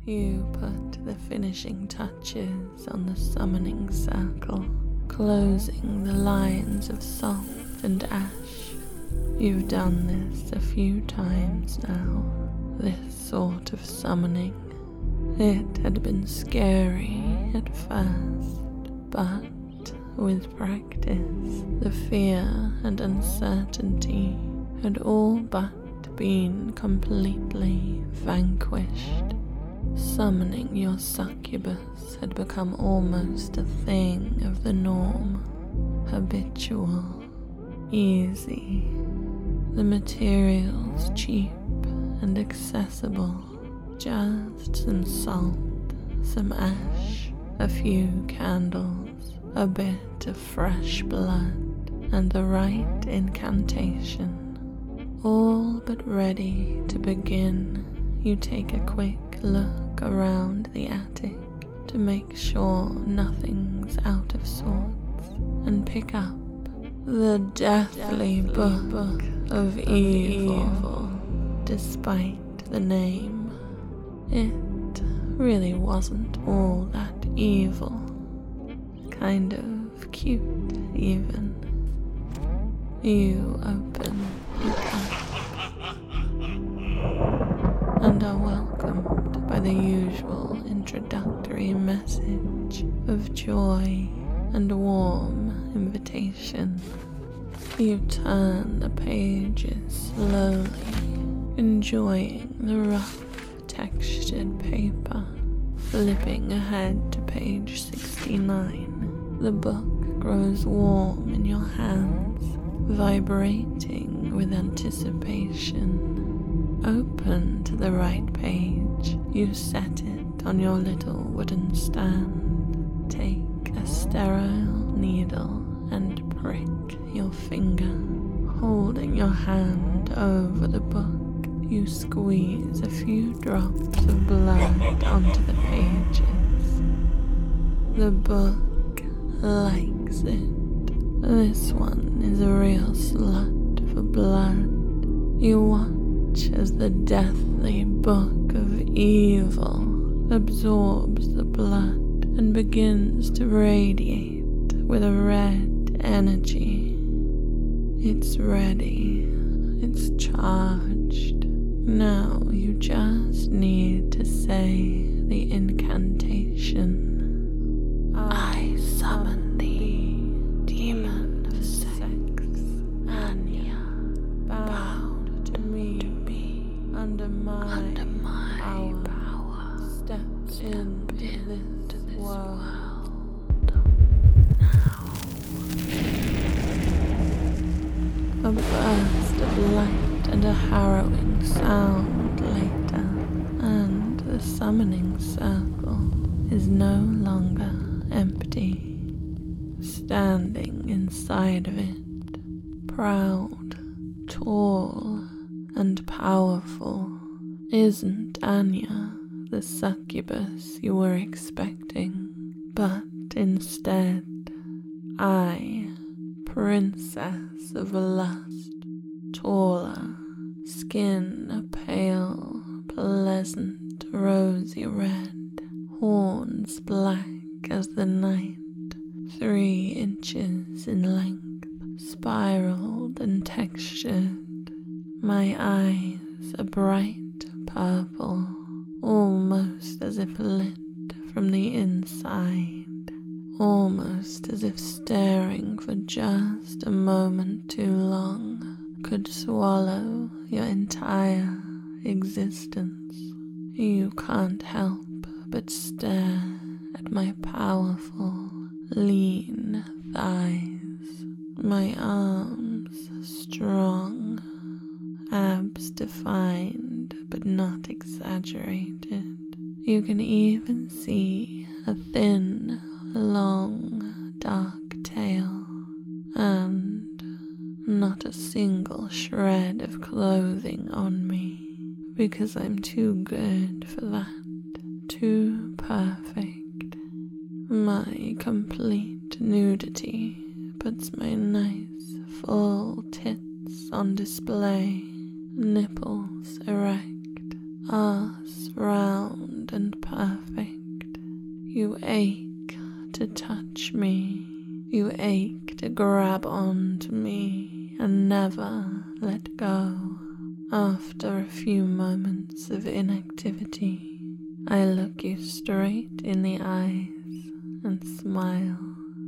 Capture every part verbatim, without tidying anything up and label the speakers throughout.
Speaker 1: You put the finishing touches on the summoning circle, closing the lines of salt and ash. You've done this a few times now, this sort of summoning. It had been scary at first, but with practice, the fear and uncertainty had all but been completely vanquished. Summoning your succubus had become almost a thing of the norm, habitual, easy. The materials cheap and accessible, just some salt, some ash, a few candles, a bit of fresh blood, and the right incantation. All but ready to begin, you take a quick look around the attic to make sure nothing's out of sorts, and pick up the deathly book of evil. Despite the name, it really wasn't all that evil. Kind of cute, even. You open it up and are welcomed by the usual introductory message of joy and warm invitation. You turn the pages slowly, enjoying the rough textured paper. Flipping ahead to page sixty-nine, the book grows warm in your hands, vibrating with anticipation. Open to the right page, you set it on your little wooden stand. Take a sterile needle and prick your finger. Holding your hand over the book, you squeeze a few drops of blood onto the pages. The book likes it. This one is a real slut for blood. You watch as the deathly book of evil absorbs the blood and begins to radiate with a red energy. It's ready. It's charged. Now you just need to say the incantation. I summon thee, demon of sex, Anya, bound to me, to me under my, under my power. power. Step, Step into, into this world. world. Now. A burst of light and a harrowing sound later, and the summoning circle is no longer empty. Standing inside of it, proud, tall, and powerful, isn't Anya the succubus you were expecting, but instead, I, princess of lust, taller, skin a pale, pleasant, rosy red, horns black as the night, three inches in length, spiraled and textured. My eyes a bright purple, almost as if lit from the inside, almost as if staring for just a moment too long could swallow your entire existence. You can't help but stare at my powerful, lean thighs, my arms strong, abs defined but not exaggerated. You can even see a thin, long, dark tail, and not a single shred of clothing on me, because I'm too good for that, too perfect. My complete nudity puts my nice, full tits on display, nipples erect, arse round and ache to touch me. You ache to grab onto me and never let go. After a few moments of inactivity, I look you straight in the eyes and smile.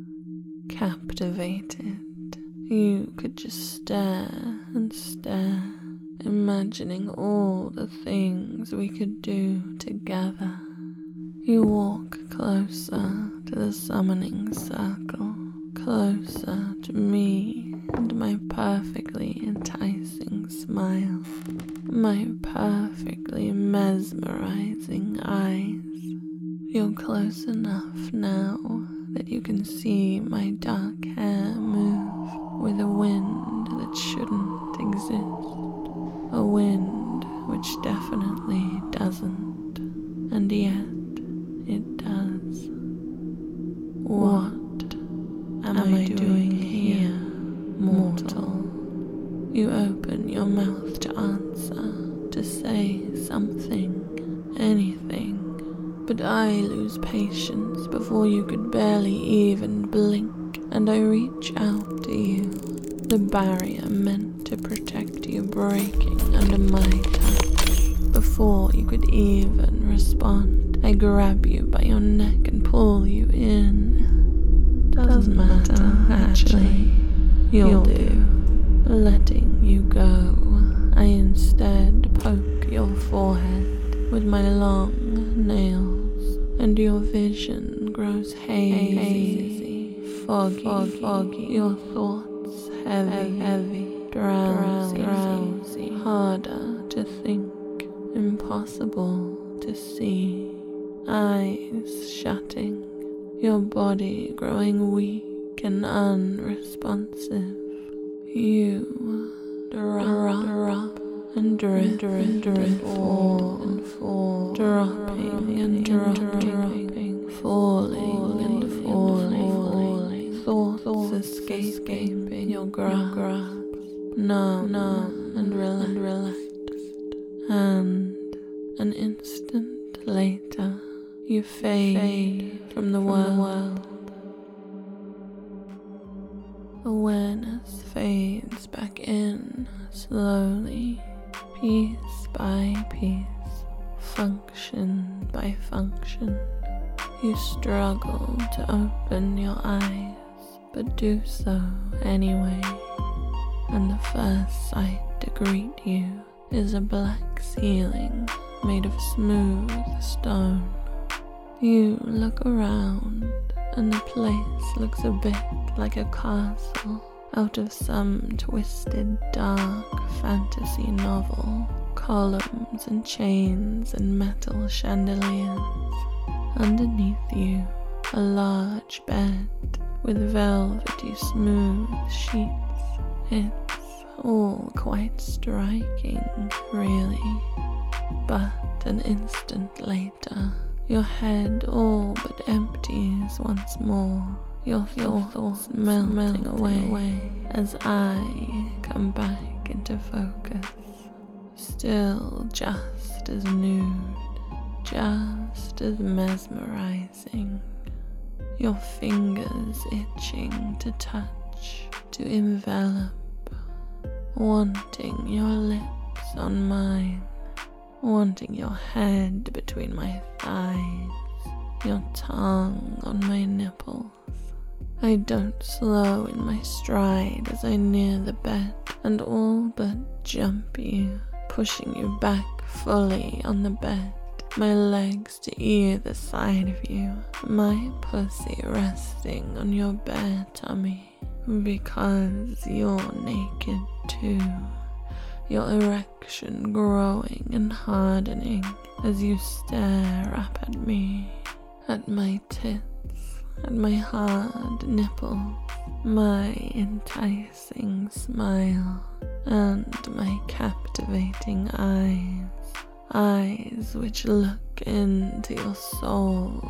Speaker 1: Captivated, you could just stare and stare, imagining all the things we could do together. You walk closer to the summoning circle, closer to me and my perfectly enticing smile, my perfectly mesmerizing eyes. You're close enough now that you can see my dark hair move with a wind that shouldn't exist, a wind which definitely doesn't, and yet it does. What am I doing here, mortal? You open your mouth to answer, to say something, anything, but I lose patience before you could barely even blink, and I reach out to you, the barrier meant to protect you breaking under my touch. Before you could even respond, I grab you by your neck and pull you in. Doesn't matter, actually, you'll do. Letting you go, I instead poke your forehead with my long nails, and your vision grows hazy, foggy, foggy, foggy. Your thoughts heavy, heavy, drowsy, drowsy, harder to think, impossible to see. Eyes shutting, your body growing weak and unresponsive. You drop, drop and drift, drift, drift, fall and fall, dropping and dropping, falling and falling, falling, thoughts escaping your grasp, numb, numb and relaxed, and an instant later you fade from the world. Awareness fades back in slowly, piece by piece, function by function. You struggle to open your eyes, but do so anyway. And the first sight to greet you is a black ceiling made of smooth stone. You look around, and the place looks a bit like a castle out of some twisted, dark fantasy novel. Columns and chains and metal chandeliers. Underneath you, a large bed with velvety smooth sheets. It's all quite striking, really. But an instant later, your head all but empties once more, your thoughts melting, melting away, away as I come back into focus, still just as nude, just as mesmerizing, your fingers itching to touch, to envelop, wanting your lips on mine, wanting your head between my thighs, your tongue on my nipples. I don't slow in my stride as I near the bed and all but jump you, pushing you back fully on the bed, my legs to either side of you, my pussy resting on your bare tummy, because you're naked too. Your erection growing and hardening as you stare up at me, at my tits, at my hard nipples, my enticing smile, and my captivating eyes, eyes which look into your soul,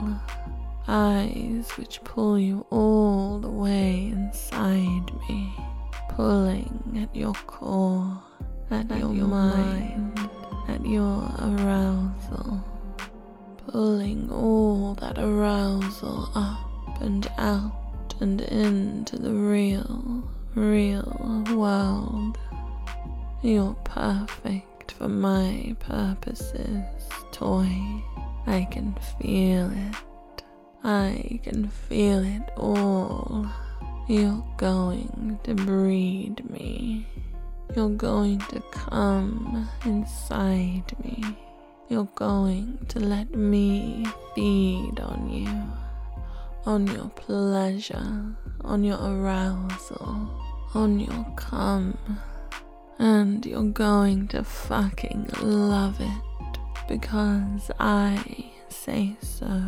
Speaker 1: eyes which pull you all the way inside me, pulling at your core, at, at your, your mind, mind, at your arousal, pulling all that arousal up and out and into the real, real world. You're perfect for my purposes, toy. I can feel it. I can feel it all. You're going to breed me. You're going to come inside me. You're going to let me feed on you, on your pleasure, on your arousal, on your cum. And you're going to fucking love it because I say so.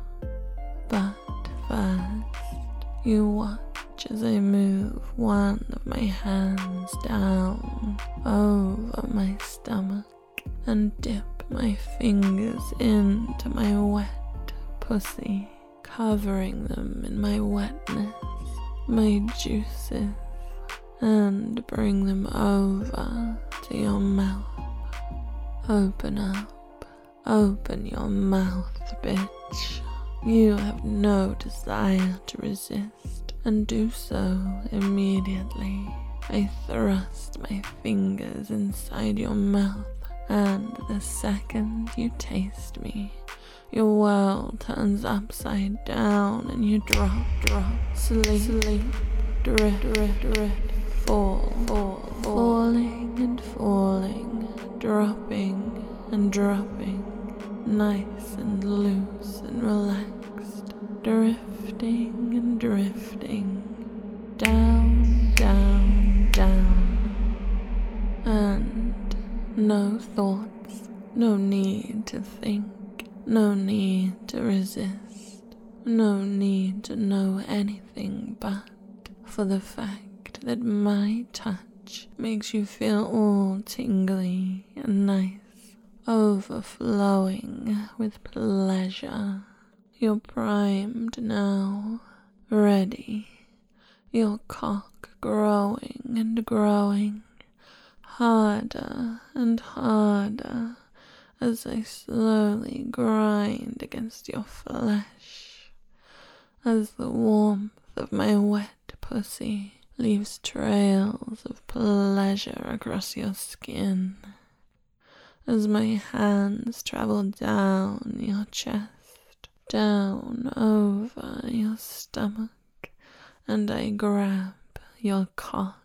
Speaker 1: But first, you watch as I move one of my hands down over my stomach and dip my fingers into my wet pussy, covering them in my wetness, my juices, and bring them over to your mouth. Open up, open your mouth, bitch. You have no desire to resist, and do so immediately. I thrust my fingers inside your mouth, and the second you taste me, your world turns upside down and you drop, drop, sleep, sleep, drift, drift, drift, fall, fall, fall, falling and falling, dropping and dropping, nice and loose and relaxed, drifting and drifting, down, down, down, and no thoughts, no need to think, no need to resist, no need to know anything but for the fact that my touch makes you feel all tingly and nice, overflowing with pleasure. You're primed now, ready, your cock growing and growing, harder and harder as I slowly grind against your flesh, as the warmth of my wet pussy leaves trails of pleasure across your skin, as my hands travel down your chest, down over your stomach, and I grab your cock,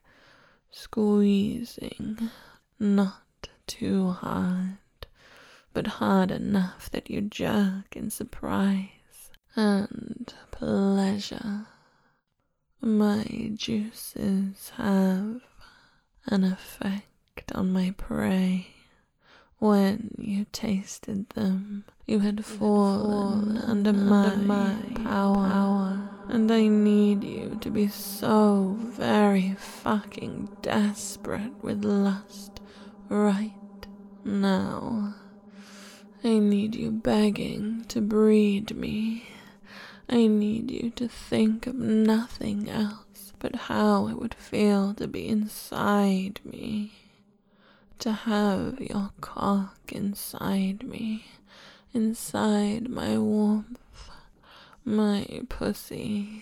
Speaker 1: squeezing, not too hard, but hard enough that you jerk in surprise and pleasure. My juices have an effect on my prey. When you tasted them, you had fallen, fallen under, my, under my power, power, and I need you to be so very fucking desperate with lust right now. I need you begging to breed me. I need you to think of nothing else but how it would feel to be inside me. To have your cock inside me, inside my warmth, my pussy.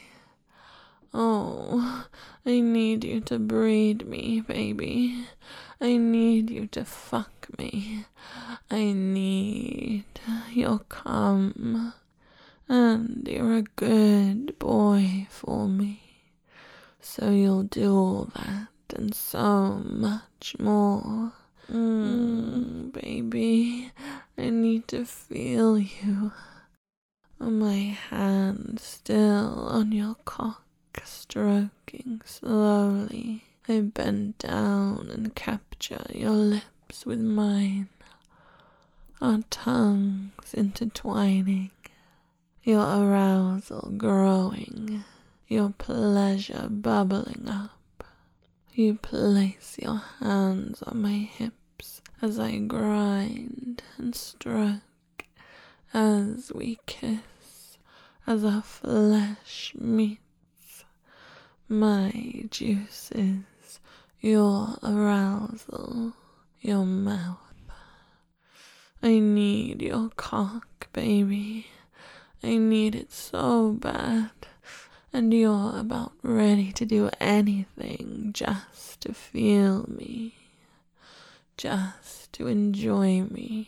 Speaker 1: Oh, I need you to breed me, baby. I need you to fuck me. I need your cum. And you're a good boy for me. So you'll do all that and so much more. Mm, baby, I need to feel you. My hand still on your cock, stroking slowly. I bend down and capture your lips with mine, our tongues intertwining, your arousal growing, your pleasure bubbling up. You place your hands on my hips as I grind and stroke, as we kiss, as our flesh meets. My juices, your arousal, your mouth. I need your cock, baby. I need it so bad. And you're about ready to do anything just to feel me. Just to enjoy me.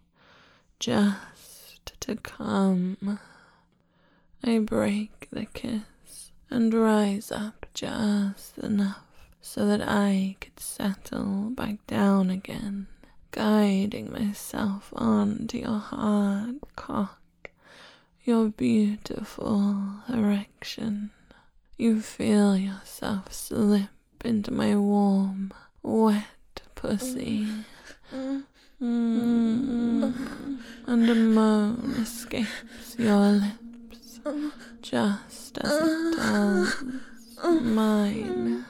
Speaker 1: Just to come. I break the kiss and rise up just enough so that I could settle back down again, guiding myself onto your hard cock, your beautiful erection. You feel yourself slip into my warm, wet pussy. Mm. And a moan escapes your lips, just as it does mine.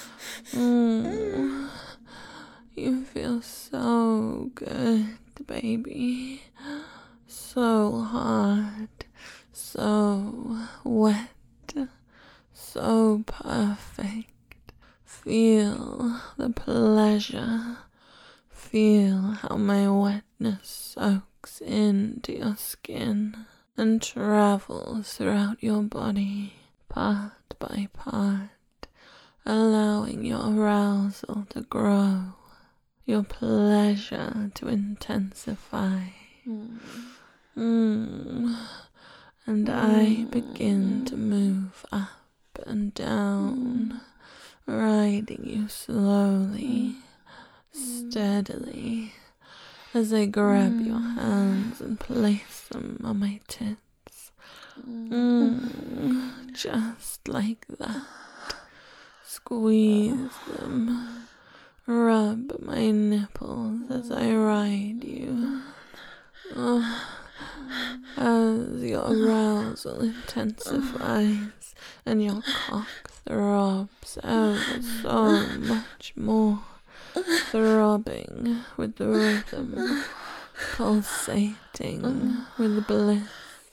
Speaker 1: Mm. You feel so good, baby. So hard, so wet, so perfect. Feel the pleasure. Feel how my wetness soaks into your skin and travels throughout your body, part by part, allowing your arousal to grow, your pleasure to intensify. Mm. Mm. And I begin to move up and down, riding you slowly, steadily, as I grab your hands and place them on my tits. Mm. Just like that. Squeeze them. Rub my nipples as I ride you. Oh, as your arousal intensifies and your cock throbs ever so much more, throbbing with the rhythm, pulsating with bliss,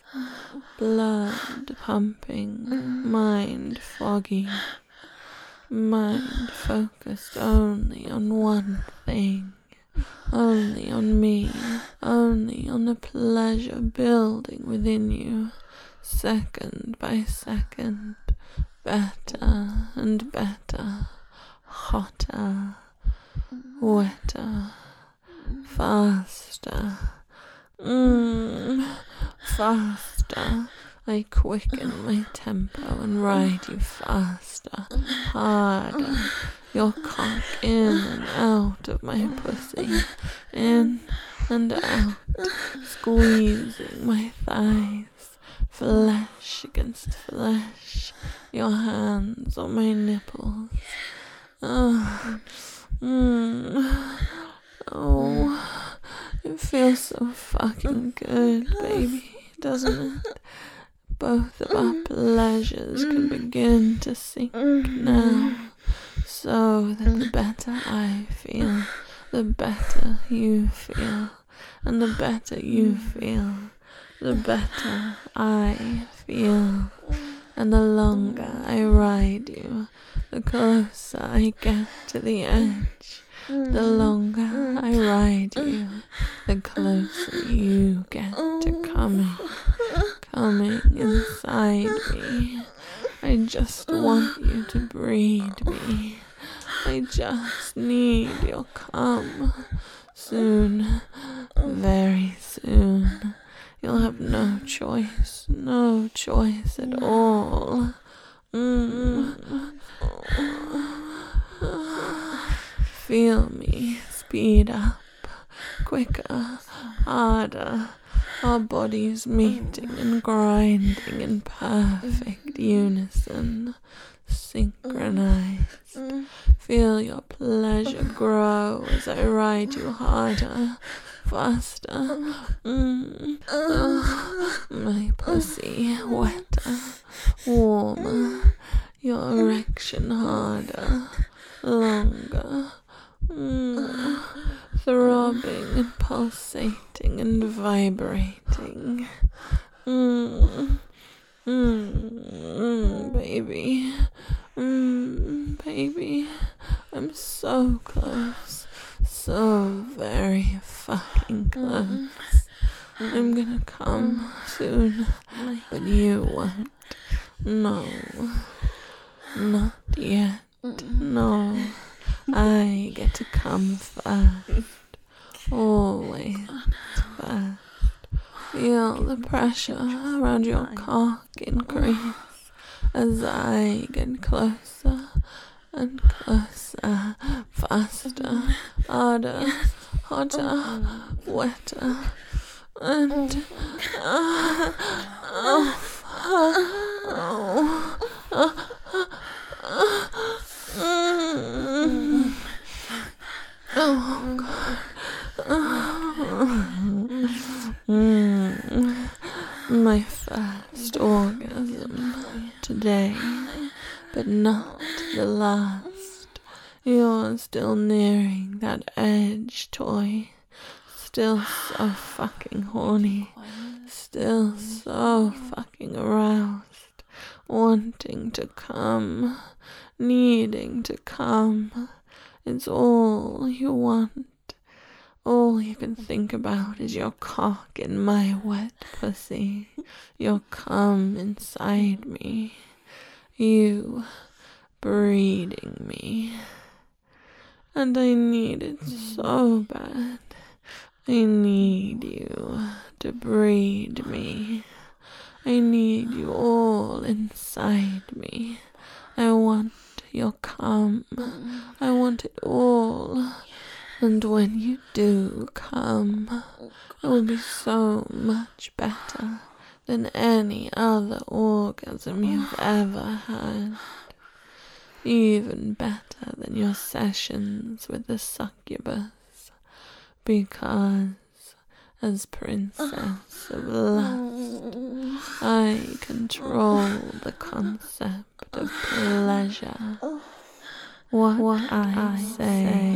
Speaker 1: blood pumping, mind foggy, mind focused only on one thing. Only on me, only on the pleasure building within you, second by second, better and better, hotter, wetter, faster, mm, faster. I quicken my tempo and ride you faster, harder. Your cock in and out of my pussy, in and out, squeezing my thighs, flesh against flesh, your hands on my nipples. Oh, mm, oh, it feels so fucking good, baby, doesn't it? Both of our pleasures can begin to sink now, so that the better I feel, the better you feel, and the better you feel, the better I feel, and the longer I ride you, the closer I get to the edge. The longer I ride you, the closer you get to coming, coming inside me. I just want you to breed me. I just need your cum. Soon, very soon, you'll have no choice, no choice at all. Mm. Feel me speed up, quicker, harder, our bodies meeting and grinding in perfect unison, synchronized. Feel your pleasure grow as I ride you harder, faster. Mm. Oh, my pussy wetter, warmer, your erection harder, longer. Mm, throbbing and pulsating and vibrating. Mm, mm, mm, baby. Mm, baby. I'm so close. So very fucking close. I'm gonna come soon, but you won't. No, not yet. No, I get to come first. Always first. Feel the pressure around your cock increase as I get closer and closer, faster, harder, hotter, wetter, and uh, oh, oh, oh, oh, oh God. Mm. My first orgasm today, but not the last. You're still nearing that edge, toy. Still so fucking horny. Still so fucking aroused. Wanting to come. Needing to come. It's all you want. All you can think about is your cock in my wet pussy, your cum inside me, you breeding me. And I need it so bad. I need you to breed me. I need you all inside me. I want your cum. I want it all. And when you do come, it will be so much better than any other orgasm you've ever had. Even better than your sessions with the succubus. Because, as Princess of Lust, I control the concept of pleasure. What, what I, I say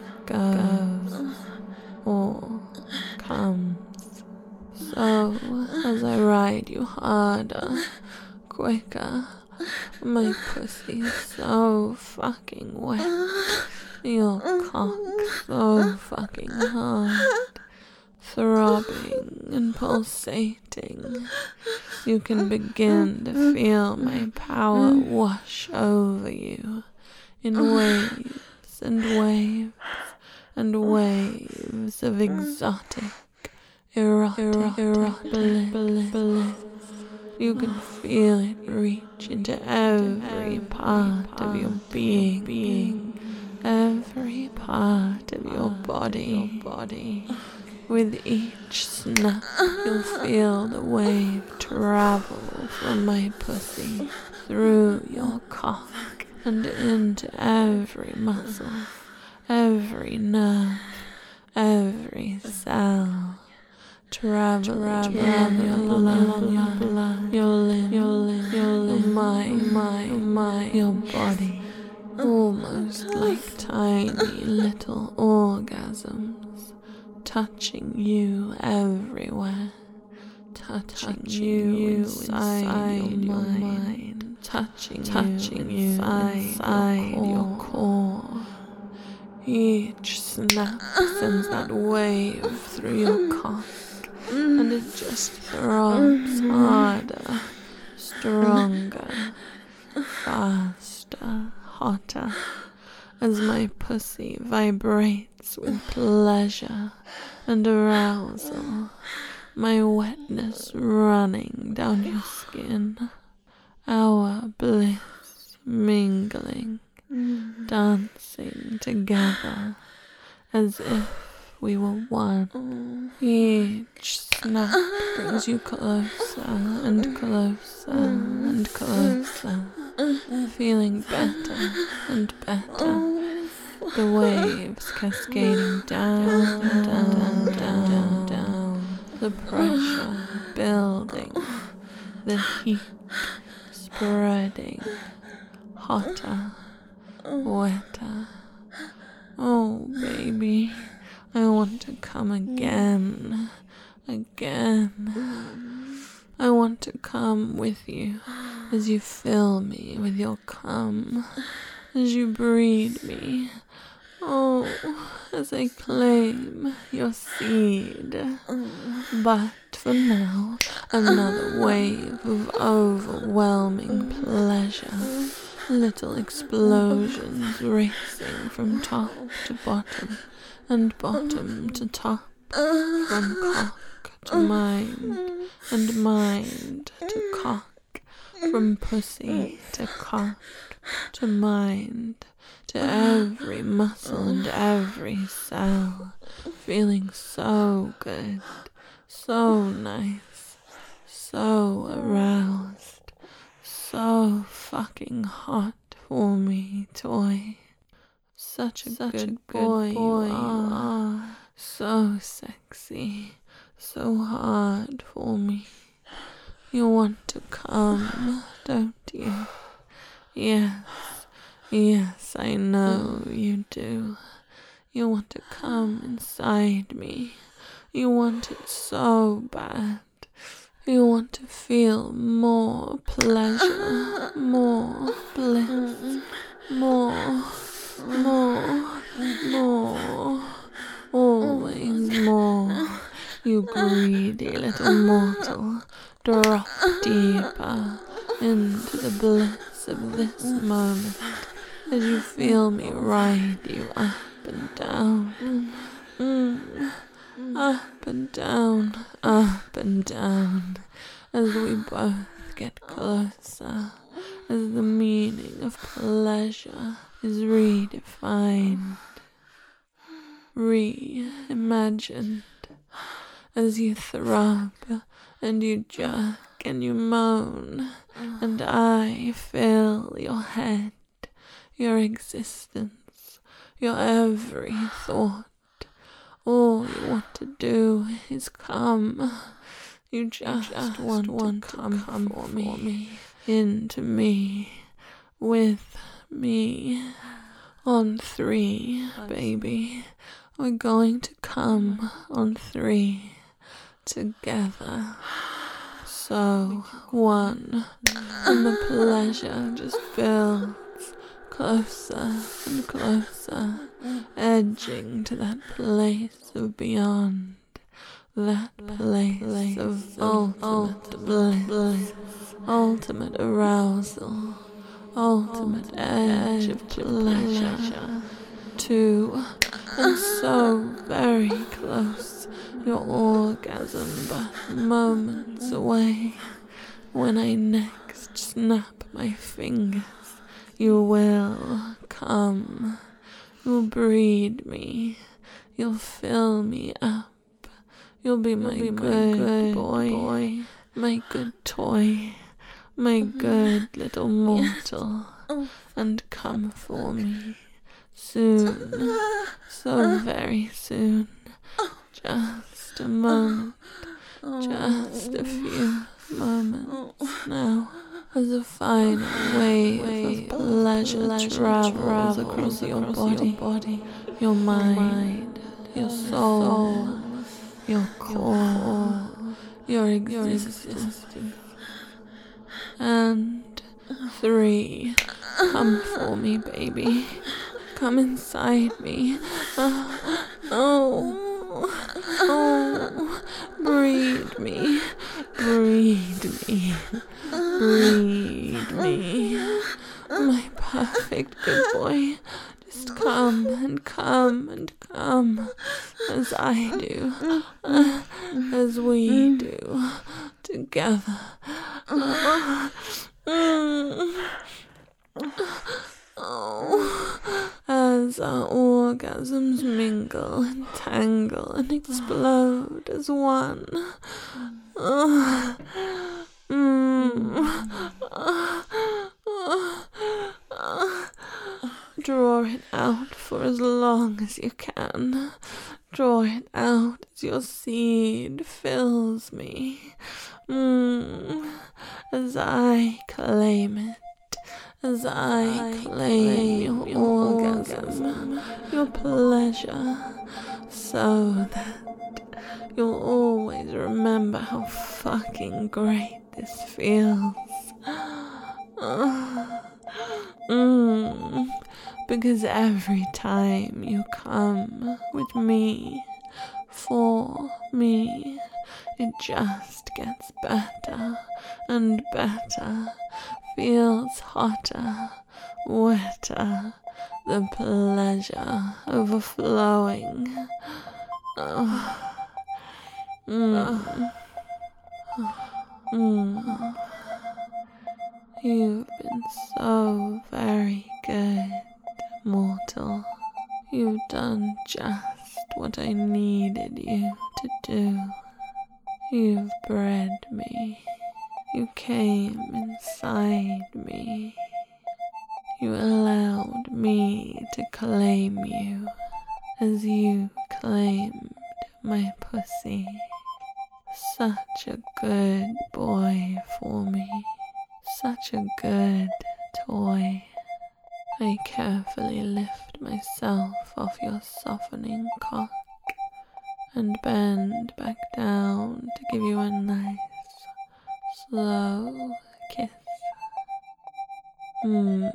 Speaker 1: goes or comes. So as I ride you harder, quicker, my pussy's so fucking wet, your cock so fucking hard, throbbing and pulsating. You can begin to feel my power wash over you in waves and waves and waves of exotic, erotic, erotic bliss, bliss. You can feel it reach into every part of your being, being, every part of your body, body. With each snap, you'll feel the wave travel from my pussy through your cock and into every muscle, every nerve, every cell, traveling along your blood, your blood, your limb, your limb, your limb, my, my, my, your body, almost like tiny little orgasms, touching you everywhere, touching, touching you inside, inside your mind, mind, touching, touching you inside, inside your core. Your core. Each snap sends that wave through your cock, and it just throbs harder, stronger, faster, hotter, as my pussy vibrates with pleasure and arousal, my wetness running down your skin, our bliss mingling, dancing together as if we were one. Each snap brings you closer and closer and closer, feeling better and better. The waves cascading down, down, down, down, down. The pressure building, the heat spreading, hotter, wetter. Oh, baby, I want to come again, again. I want to come with you as you fill me with your cum, as you breed me, Oh, as I claim your seed. But for now, another wave of overwhelming pleasure. Little explosions racing from top to bottom and bottom to top. From cock to mind and mind to cock. From pussy to cock to mind, to every muscle and every cell, feeling so good, so nice, so aroused, so fucking hot for me, toy. Such a Such good, a boy, good boy you are, so sexy, so hard for me. You want to come, don't you? Yes, yes, I know you do. You want to come inside me. You want it so bad. You want to feel more pleasure, more bliss, more, more, more, always more. You greedy little mortal, drop deeper into the bliss of this moment as you feel me ride you up and down, mm, up and down, up and down, as we both get closer, as the meaning of pleasure is redefined, reimagined, as you throb and you jerk and you moan, and I fill your head, your existence, your every thought. All you want to do is come. You just, you just want, want to come, come for me, for me, into me, with me. On three, baby. We're going to come on three, together. So, one, and the pleasure just builds closer and closer, edging to that place of beyond, that place of ultimate bliss, ultimate arousal, ultimate edge of pleasure. Two, and so very close, your orgasm but moments away. When I next snap my fingers, you will come. You'll breed me. You'll fill me up. You'll be my, You'll be good, my good boy, boy, my good toy, my good little mortal, and come for me. Soon, so very soon, just a moment, just a few moments now, as a final wave of pleasure travels across your body, your mind, your soul, your core, your existence. And three, come for me, baby. Come inside me. Oh, oh, oh, breed me, breed me, breed me. My perfect good boy, just come and come and come, as I do, uh, as we do, together. Uh, mm. Oh, as our orgasms mingle and tangle and explode as one. Uh, mm, uh, uh, uh, draw it out for as long as you can. Draw it out as your seed fills me. Mm, as I claim it. As I, I claim your, your orgasm, your pleasure, so that you'll always remember how fucking great this feels. Uh, mm, because every time you come with me, for me, it just gets better and better, feels hotter, wetter, the pleasure overflowing. Oh. Mm. Mm. You've been so very good, mortal. You've done just what I needed you to do. You've bred me. You came inside me. You allowed me to claim you as you claimed my pussy. Such a good boy for me. Such a good toy. I carefully lift myself off your softening cock and bend back down to give you a nice, slow kiss. Mmm.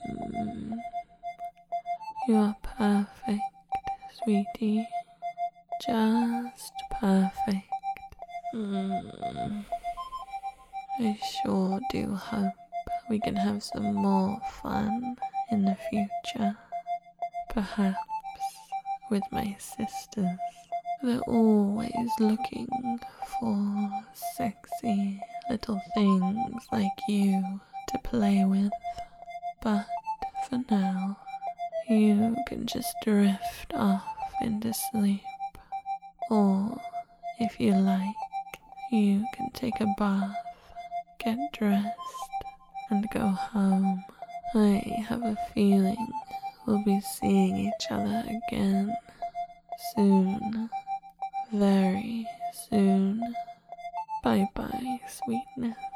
Speaker 1: You are perfect, sweetie. Just perfect. Mm. I sure do hope we can have some more fun in the future. Perhaps with my sisters. They're always looking for sexy little things like you to play with. But for now, you can just drift off into sleep. Or, if you like, you can take a bath, get dressed, and go home. I have a feeling we'll be seeing each other again soon. Very soon. Bye bye, sweetness.